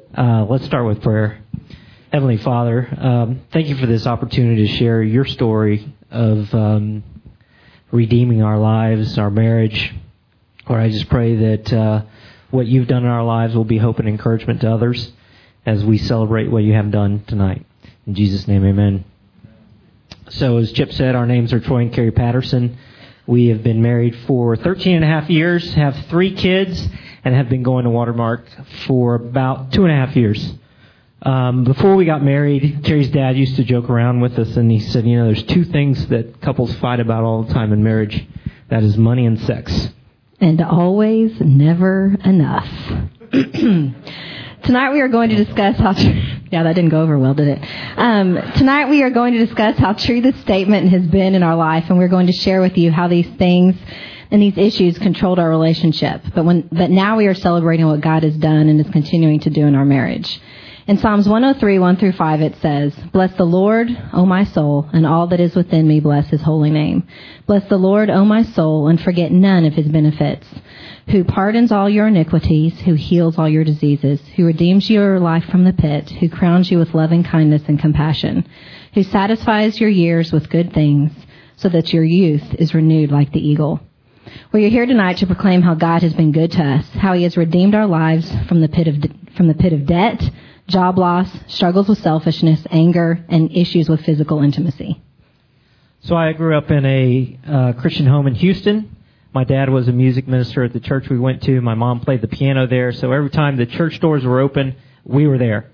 Let's start with prayer. Heavenly Father, thank you for this opportunity to share your story of redeeming our lives, our marriage. Lord, I just pray that what you've done in our lives will be hope and encouragement to others as we celebrate what you have done tonight. In Jesus' name, amen. So as Chip said, our names are Troy and Carrie Patterson. We have been married for 13 and a half years, have 3 kids, and have been going to Watermark for about 2.5 years. Before we got married, Carrie's dad used to joke around with us, and he said, there's 2 things that couples fight about all the time in marriage. That is money and sex. And always never enough. Tonight we are going to discuss how... Yeah, that didn't go over well, did it? Tonight we are going to discuss how true this statement has been in our life, and we're going to share with you how these things and these issues controlled our relationship. But now we are celebrating what God has done and is continuing to do in our marriage. In Psalms 103, 1 through 5, it says, "Bless the Lord, O my soul, and all that is within me, bless his holy name. Bless the Lord, O my soul, and forget none of his benefits, who pardons all your iniquities, who heals all your diseases, who redeems your life from the pit, who crowns you with loving kindness and compassion, who satisfies your years with good things, so that your youth is renewed like the eagle." We are here tonight to proclaim how God has been good to us, how he has redeemed our lives from the pit of debt, job loss, struggles with selfishness, anger, and issues with physical intimacy. So I grew up in a Christian home in Houston. My dad was a music minister at the church we went to. My mom played the piano there. So every time the church doors were open, we were there.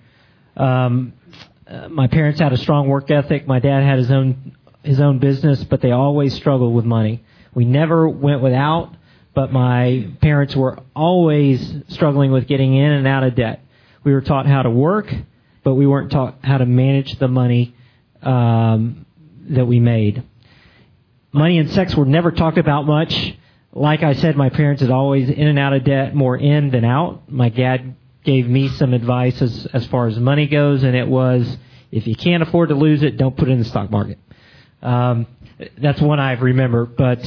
My parents had a strong work ethic. My dad had his own business, but they always struggled with money. We never went without, but my parents were always struggling with getting in and out of debt. We were taught how to work, but we weren't taught how to manage the money that we made. Money and sex were never talked about much. Like I said, my parents had always in and out of debt, more in than out. My dad gave me some advice as far as money goes, and it was, if you can't afford to lose it, don't put it in the stock market. That's one I remember, but...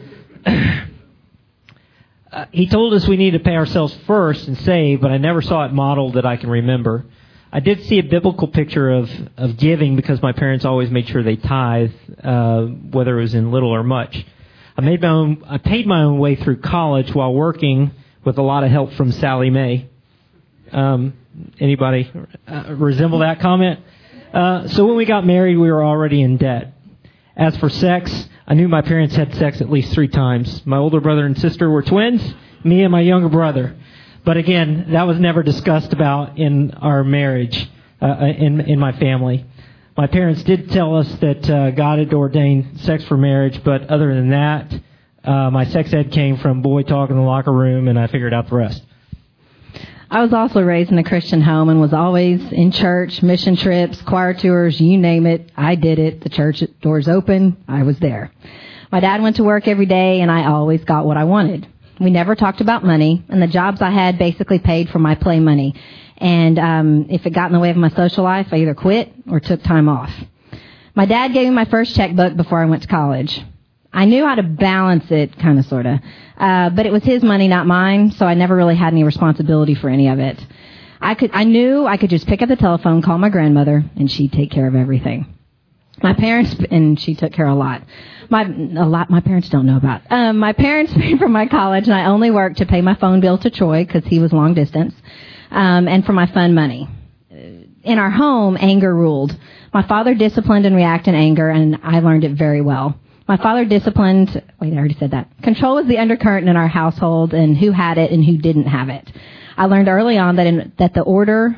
he told us we need to pay ourselves first and save, but I never saw it modeled that I can remember. I did see a biblical picture of giving because my parents always made sure they tithe, whether it was in little or much. I paid my own way through college while working with a lot of help from Sally Mae. Anybody resemble that comment? So when we got married, we were already in debt. As for sex, I knew my parents had sex at least 3 times. My older brother and sister were twins, me and my younger brother. But again, that was never discussed about in our marriage, in my family. My parents did tell us that God had ordained sex for marriage, but other than that, my sex ed came from boy talk in the locker room, and I figured out the rest. I was also raised in a Christian home and was always in church, mission trips, choir tours, you name it. I did it. The church doors open. I was there. My dad went to work every day, and I always got what I wanted. We never talked about money, and the jobs I had basically paid for my play money. And if it got in the way of my social life, I either quit or took time off. My dad gave me my first checkbook before I went to college. I knew how to balance it, kind of, sort of. But it was his money, not mine, so I never really had any responsibility for any of it. I knew I could just pick up the telephone, call my grandmother, and she'd take care of everything. My parents, and she took care of a lot. My parents don't know about. My parents paid for my college, and I only worked to pay my phone bill to Troy, because he was long distance, and for my fun money. In our home, anger ruled. My father disciplined and reacted in anger, and I learned it very well. My father disciplined, I already said that. Control was the undercurrent in our household and who had it and who didn't have it. I learned early on that order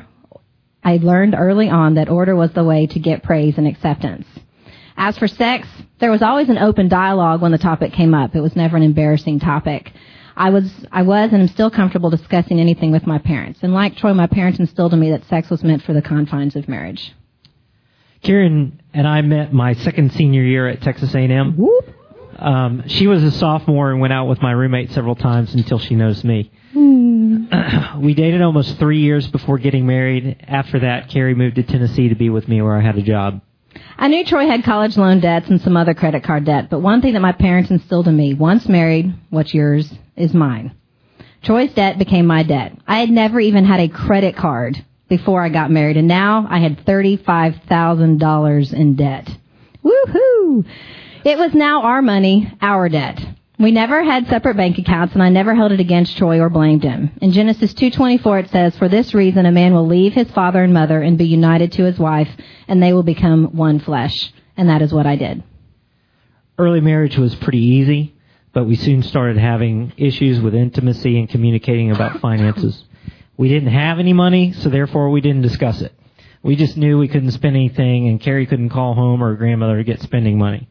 was the way to get praise and acceptance. As for sex, there was always an open dialogue when the topic came up. It was never an embarrassing topic. I was and am still comfortable discussing anything with my parents. And like Troy, my parents instilled in me that sex was meant for the confines of marriage. Kieran and I met my second senior year at Texas A&M. She was a sophomore and went out with my roommate several times until she noticed me. We dated almost 3 years before getting married. After that, Carrie moved to Tennessee to be with me where I had a job. I knew Troy had college loan debts and some other credit card debt, but one thing that my parents instilled in me, once married, what's yours is mine. Troy's debt became my debt. I had never even had a credit card before I got married, and now I had $35,000 in debt. Woohoo! It was now our money, our debt. We never had separate bank accounts, and I never held it against Troy or blamed him. In Genesis 2:24, it says, "For this reason a man will leave his father and mother and be united to his wife, and they will become one flesh." And that is what I did. Early marriage was pretty easy, but we soon started having issues with intimacy and communicating about finances. We didn't have any money, so therefore we didn't discuss it. We just knew we couldn't spend anything, and Carrie couldn't call home or her grandmother to get spending money.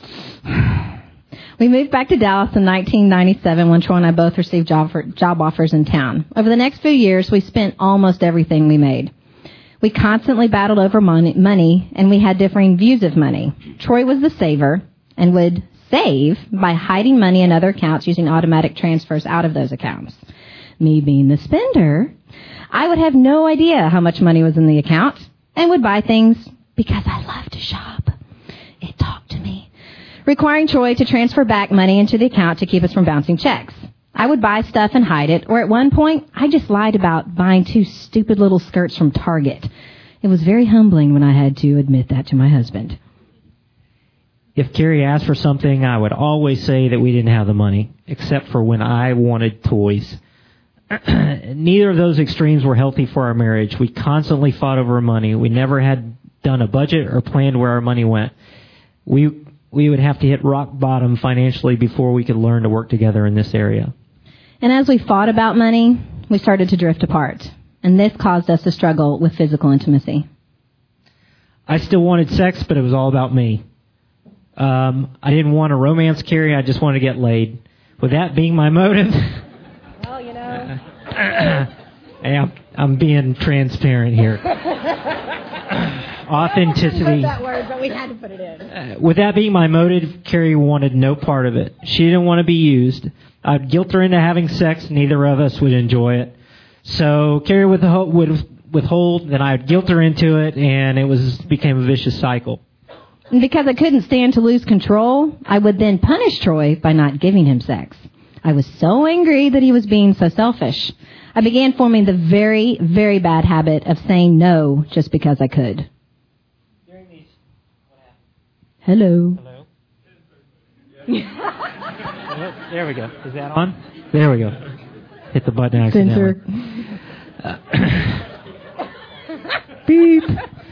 We moved back to Dallas in 1997 when Troy and I both received job offers in town. Over the next few years, we spent almost everything we made. We constantly battled over money, and we had differing views of money. Troy was the saver and would save by hiding money in other accounts using automatic transfers out of those accounts. Me being the spender, I would have no idea how much money was in the account and would buy things because I love to shop. It talked to me, requiring Troy to transfer back money into the account to keep us from bouncing checks. I would buy stuff and hide it, or at one point, I just lied about buying 2 stupid little skirts from Target. It was very humbling when I had to admit that to my husband. If Carrie asked for something, I would always say that we didn't have the money, except for when I wanted toys. Neither of those extremes were healthy for our marriage. We constantly fought over money. We never had done a budget or planned where our money went. We would have to hit rock bottom financially before we could learn to work together in this area. And as we fought about money, we started to drift apart. And this caused us to struggle with physical intimacy. I still wanted sex, but it was all about me. I didn't want to romance Carrie. I just wanted to get laid. With that being my motive... Well, you know... Yeah, I'm being transparent here. Authenticity. I don't know that word, but we had to put it in. With that being my motive, Carrie wanted no part of it. She didn't want to be used. I'd guilt her into having sex. Neither of us would enjoy it. So Carrie would withhold, then I'd guilt her into it, and it became a vicious cycle. And because I couldn't stand to lose control, I would then punish Troy by not giving him sex. I was so angry that he was being so selfish. I began forming the very, very bad habit of saying no just because I could. During these, what happened? Hello. Hello? There we go. Is that on? There we go. Hit the button accidentally. Beep.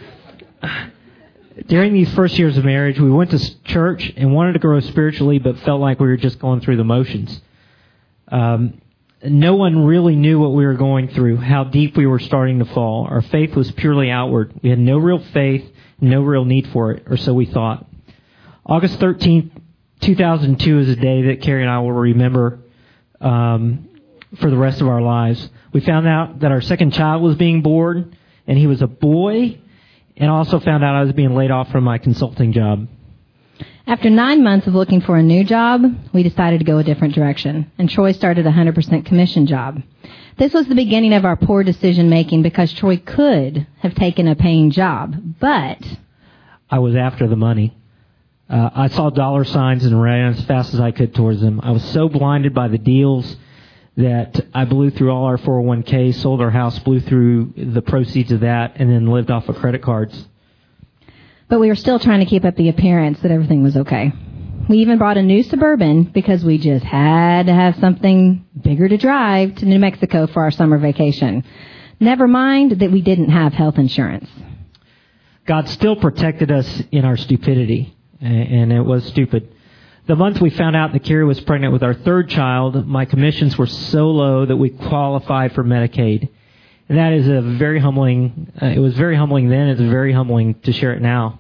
During these first years of marriage, we went to church and wanted to grow spiritually, but felt like we were just going through the motions. No one really knew what we were going through, how deep we were starting to fall. Our faith was purely outward. We had no real faith, no real need for it, or so we thought. August 13th, 2002 is a day that Carrie and I will remember for the rest of our lives. We found out that our second child was being born, and he was a boy, and also found out I was being laid off from my consulting job. After 9 months of looking for a new job, we decided to go a different direction, and Troy started a 100% commission job. This was the beginning of our poor decision-making because Troy could have taken a paying job, but... I was after the money. I saw dollar signs and ran as fast as I could towards them. I was so blinded by the deals that I blew through all our 401k, sold our house, blew through the proceeds of that, and then lived off of credit cards. But we were still trying to keep up the appearance that everything was okay. We even bought a new Suburban because we just had to have something bigger to drive to New Mexico for our summer vacation. Never mind that we didn't have health insurance. God still protected us in our stupidity, and it was stupid. The month we found out that Carrie was pregnant with our third child, my commissions were so low that we qualified for Medicaid. And that is a very humbling, it was very humbling then, it's very humbling to share it now.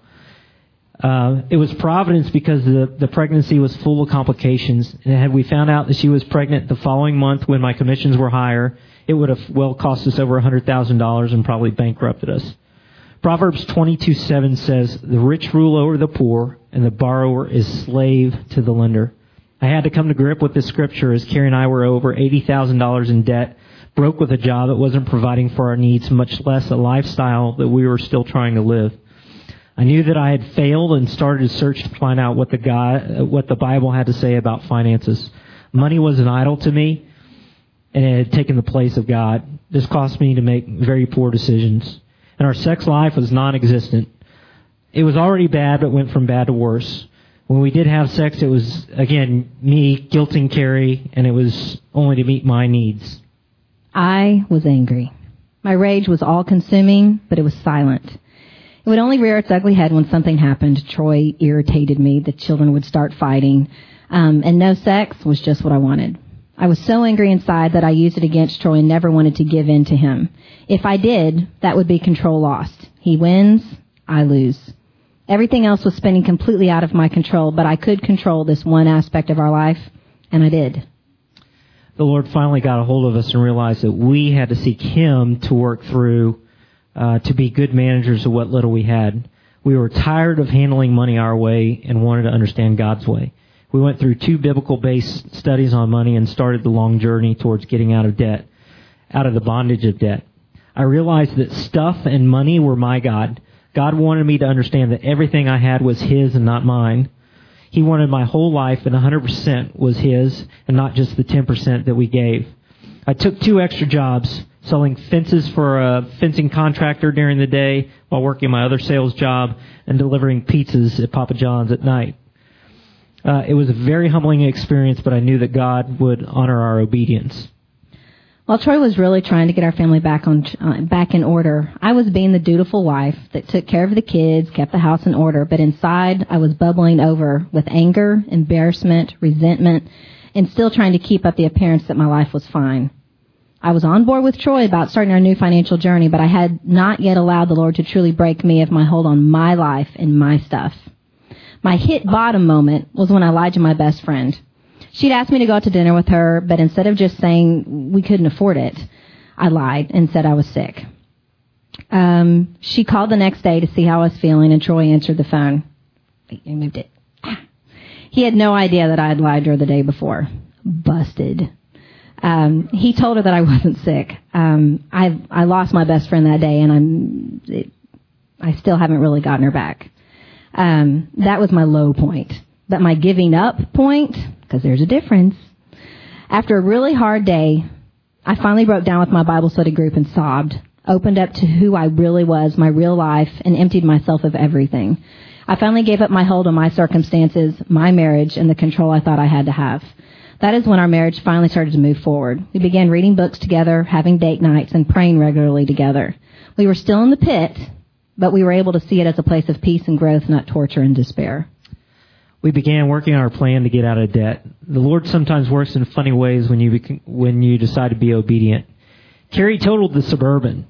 It was providence because the pregnancy was full of complications. And had we found out that she was pregnant the following month when my commissions were higher, it would have well cost us over $100,000 and probably bankrupted us. Proverbs 22:7 says, "The rich rule over the poor, and the borrower is slave to the lender." I had to come to grip with this scripture as Carrie and I were over $80,000 in debt, broke with a job that wasn't providing for our needs, much less a lifestyle that we were still trying to live. I knew that I had failed and started to search to find out what the Bible had to say about finances. Money was an idol to me. and it had taken the place of God. This caused me to make very poor decisions. And our sex life was non-existent. It was already bad, but went from bad to worse. When we did have sex, it was, again, me guilting Carrie, and it was only to meet my needs. I was angry. My rage was all-consuming, but it was silent. It would only rear its ugly head when something happened. Troy irritated me. The children would start fighting. And no sex was just what I wanted. I was so angry inside that I used it against Troy and never wanted to give in to him. If I did, that would be control lost. He wins, I lose. Everything else was spinning completely out of my control, but I could control this one aspect of our life, and I did. The Lord finally got a hold of us and realized that we had to seek Him to work through, to be good managers of what little we had. We were tired of handling money our way and wanted to understand God's way. We went through 2 biblical-based studies on money and started the long journey towards getting out of debt, out of the bondage of debt. I realized that stuff and money were my God. God wanted me to understand that everything I had was His and not mine. He wanted my whole life, and 100% was His, and not just the 10% that we gave. I took 2 extra jobs, selling fences for a fencing contractor during the day while working my other sales job and delivering pizzas at Papa John's at night. It was a very humbling experience, but I knew that God would honor our obedience. While Troy was really trying to get our family back in order, I was being the dutiful wife that took care of the kids, kept the house in order, but inside I was bubbling over with anger, embarrassment, resentment, and still trying to keep up the appearance that my life was fine. I was on board with Troy about starting our new financial journey, but I had not yet allowed the Lord to truly break me of my hold on my life and my stuff. My hit bottom moment was when I lied to my best friend. She'd asked me to go out to dinner with her, but instead of just saying we couldn't afford it, I lied and said I was sick. She called the next day to see how I was feeling, and Troy answered the phone. Wait, I moved it. He had no idea that I had lied to her the day before. Busted. He told her that I wasn't sick. I lost my best friend that day, and I still haven't really gotten her back. That was my low point. But my giving up point, because there's a difference. After a really hard day, I finally broke down with my Bible study group and sobbed, opened up to who I really was, my real life, and emptied myself of everything. I finally gave up my hold on my circumstances, my marriage, and the control I thought I had to have. That is when our marriage finally started to move forward. We began reading books together, having date nights, and praying regularly together. We were still in the pit, but we were able to see it as a place of peace and growth, not torture and despair. We began working on our plan to get out of debt. The Lord sometimes works in funny ways when you decide to be obedient. Carrie totaled the Suburban,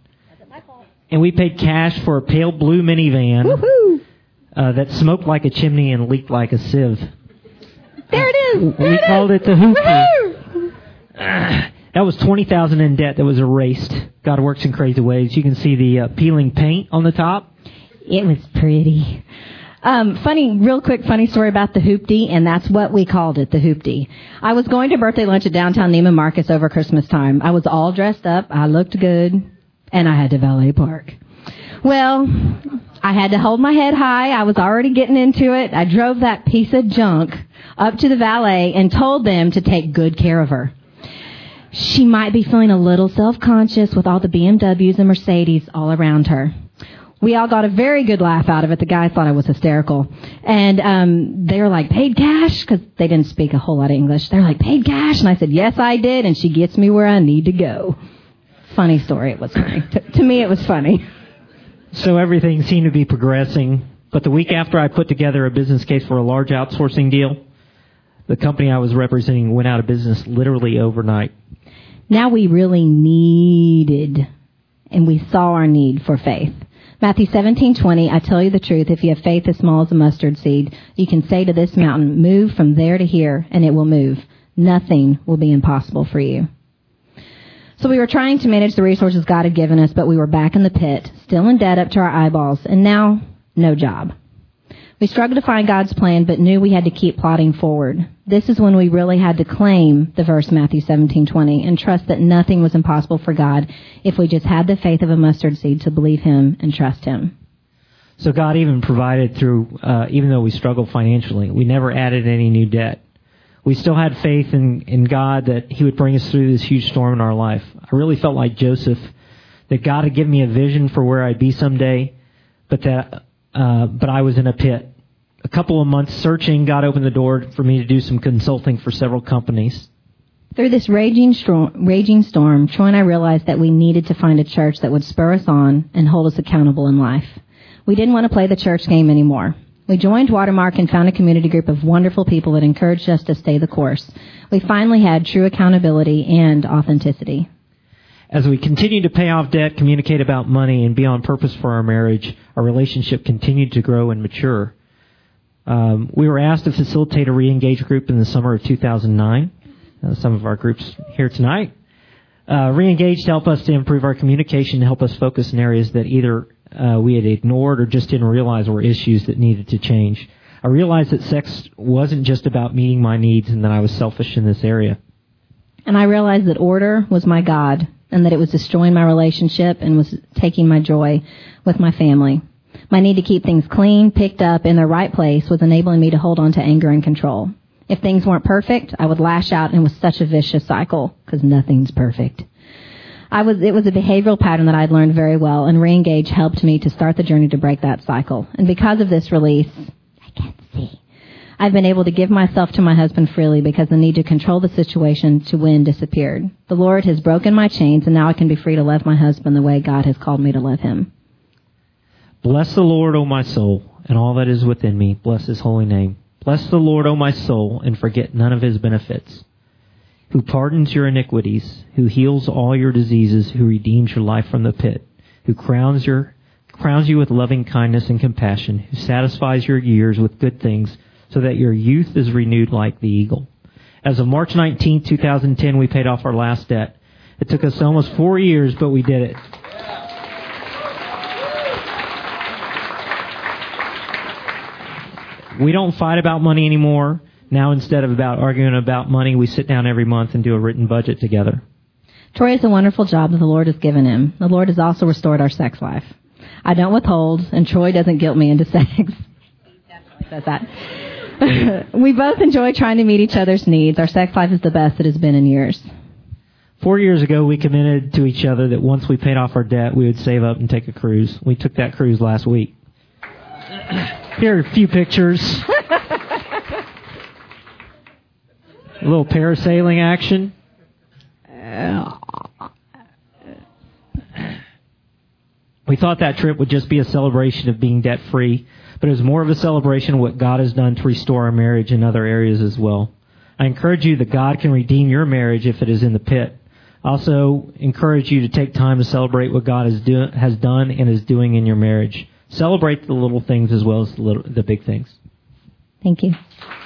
and we paid cash for a pale blue minivan that smoked like a chimney and leaked like a sieve. There it is. We called it the Hoopty. That was $20,000 in debt that was erased. God works in crazy ways. You can see the peeling paint on the top. It was pretty. Real quick funny story about the Hoopty, and that's what we called it, the Hoopty. I was going to birthday lunch at downtown Neiman Marcus over Christmas time. I was all dressed up, I looked good, and I had to valet park. Well, I had to hold my head high. I was already getting into it. I drove that piece of junk up to the valet and told them to take good care of her. She might be feeling a little self-conscious with all the BMWs and Mercedes all around her. We all got a very good laugh out of it. The guys thought I was hysterical. And they were like, paid cash? Because they didn't speak a whole lot of English. They're like, paid cash? And I said, yes, I did. And she gets me where I need to go. Funny story. It was funny. To me, it was funny. So everything seemed to be progressing. But the week after I put together a business case for a large outsourcing deal, the company I was representing went out of business literally overnight. Now we really needed, and we saw our need for faith. Matthew 17:20, I tell you the truth, if you have faith as small as a mustard seed, you can say to this mountain, move from there to here, and it will move. Nothing will be impossible for you. So we were trying to manage the resources God had given us, but we were back in the pit, still in debt up to our eyeballs, and now, no job. We struggled to find God's plan, but knew we had to keep plodding forward. This is when we really had to claim the verse Matthew 17:20 and trust that nothing was impossible for God if we just had the faith of a mustard seed to believe Him and trust Him. So God even provided through, even though we struggled financially, we never added any new debt. we still had faith in God that He would bring us through this huge storm in our life. I really felt like Joseph, that God had given me a vision for where I'd be someday, but I was in a pit. A couple of months searching, God opened the door for me to do some consulting for several companies. Through this raging storm, Troy and I realized that we needed to find a church that would spur us on and hold us accountable in life. We didn't want to play the church game anymore. We joined Watermark and found a community group of wonderful people that encouraged us to stay the course. We finally had true accountability and authenticity. As we continued to pay off debt, communicate about money, and be on purpose for our marriage, our relationship continued to grow and mature. We were asked to facilitate a re-engage group in the summer of 2009. Some of our groups here tonight. Re-engage to help us to improve our communication, to help us focus in areas that either we had ignored or just didn't realize were issues that needed to change. I realized that sex wasn't just about meeting my needs and that I was selfish in this area. And I realized that order was my God and that it was destroying my relationship and was taking my joy with my family. My need to keep things clean, picked up, in their right place was enabling me to hold on to anger and control. If things weren't perfect, I would lash out, and it was such a vicious cycle because nothing's perfect. It was a behavioral pattern that I'd learned very well, and Reengage helped me to start the journey to break that cycle. And because of this release, I've been able to give myself to my husband freely because the need to control the situation to win disappeared. The Lord has broken my chains, and now I can be free to love my husband the way God has called me to love him. Bless the Lord, O my soul, and all that is within me. Bless His holy name. Bless the Lord, O my soul, and forget none of His benefits, who pardons your iniquities, who heals all your diseases, who redeems your life from the pit, who crowns you with loving kindness and compassion, who satisfies your years with good things, so that your youth is renewed like the eagle. As of March 19, 2010, we paid off our last debt. It took us almost 4 years, but we did it. We don't fight about money anymore. Now, instead of arguing about money, we sit down every month and do a written budget together. Troy has a wonderful job that the Lord has given him. The Lord has also restored our sex life. I don't withhold, and Troy doesn't guilt me into sex. He definitely says that. We both enjoy trying to meet each other's needs. Our sex life is the best it has been in years. 4 years ago, we committed to each other that once we paid off our debt, we would save up and take a cruise. We took that cruise last week. Here are a few pictures. A little parasailing action. We thought that trip would just be a celebration of being debt-free, but it was more of a celebration of what God has done to restore our marriage in other areas as well. I encourage you that God can redeem your marriage if it is in the pit. I also encourage you to take time to celebrate what God has done and is doing in your marriage. Celebrate the little things as well as the big things. Thank you.